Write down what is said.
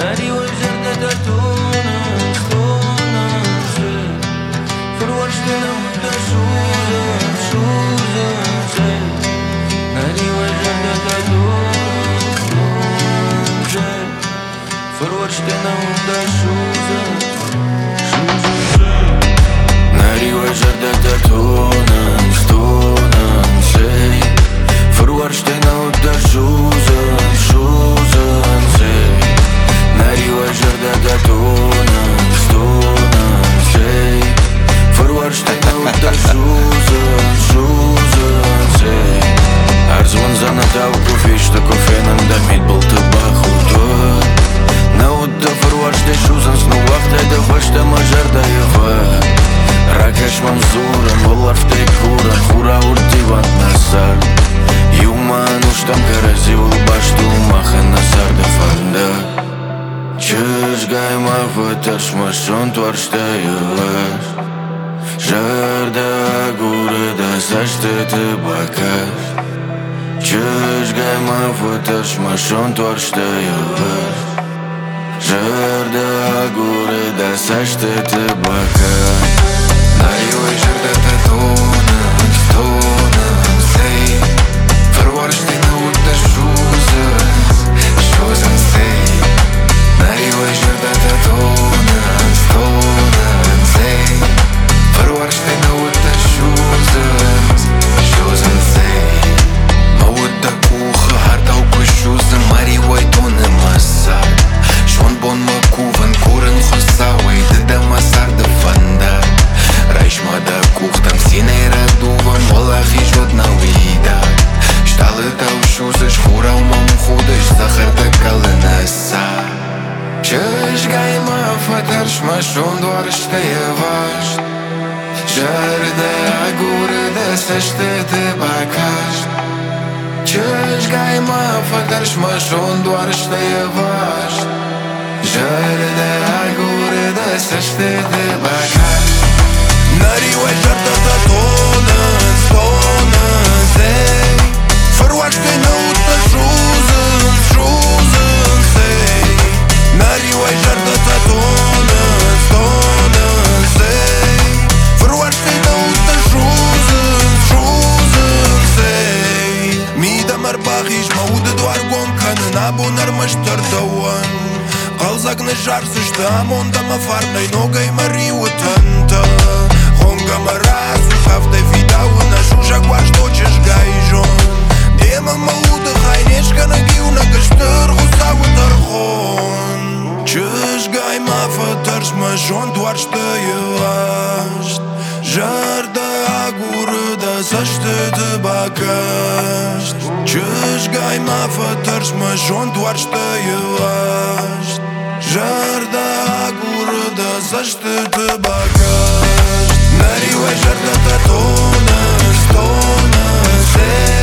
Nariu jardă de tună, stună, se Fruaște la multă șuză, șuză, se Nariu jardă de tună, se Fruaște la multă șuză, șuză, se Nariu jardă de tună, stună, se Fruaște la multă șuză, șuză, se Nariu jardă de tună, stună, se Fruaște la multă șuză, șuză, se Arzi vânzana tau cu fiștă, cu fenă, da mit băltă bahută Naută fruaște șuză, nu вахта de hoște mă jardă evă Rakash mamzura, mălar в tej кура, хура уртиван насар Юма нуштам каразивul baștu, maha nasar de fanda Ce-și gai mă vătăși, mă și-o întoarște iuăși Jardă gură, da să-și te bacași Ce-și gai mă vătăși, mă și-o întoarște iuăși Jardă gură, da să-și te bacași Nariu jardă de tună, stună, sei Fruaște naută șuză, șuză, sei Nariu jardă de tună, stună, sei Fruaște naută șuză, șuză, sei Mă udă cu hăhardau cu șuză, Mariu ai tună masar Și-un bon mă cuvân, curând hosauai, de masar de fanda Райш мада кухтам синей радуван Молах и жодна уида Шталы тау шузыш хурау мам худыш Захарда калынаса Чыш гайма фатарш машон doar știe vașt Jardă agură de să-și te bacaști Ce-și gajma fătărș mășon doar știe vașt Jardă agură de să-și te bacaști Nariu jardă de tună, stună, sei Fruaște naută șuză, șuză, sei Nariu jardă de tună, stună, sei Fruaște naută șuză, șuză, sei Mii de mărbahiș mă udă doar gomcan În abonar mă ștărdăuan Qalzak në zharë së shtë amon da më farë Nëj nogaj më riu tëntë Honga më rasu hafte vidau Në shusha kua shto që shgaj zhon Djema më udë hajneshka në giu Në kështër husau të rhon Që shgaj ma fëtërsh më zhon Duar shtë jë asht Zhardë agurë dhe së shtë të bakasht Që shgaj ma fëtërsh më zhon Duar shtë jë asht Jardă gură de să-și te bagaști Nariu jardă de tună, stună, se